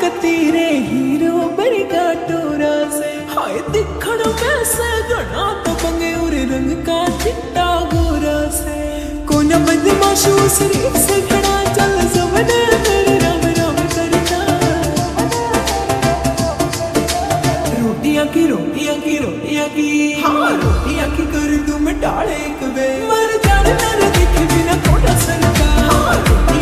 कतीरे hero बरगा टोरा से हाय दिखण वैसे गणा तो बंगे उरे रंग का चिट्टा गोरा से कोना बदमाशू शरीफ से खड़ा चल सबने मेरे राम राम करता रोटियां की रोटियां की रोटियां की हाँ रोटियां की कर तुम डाले कबे मर जाने तेरे दिखे बिना थोड़ा सरका हाँ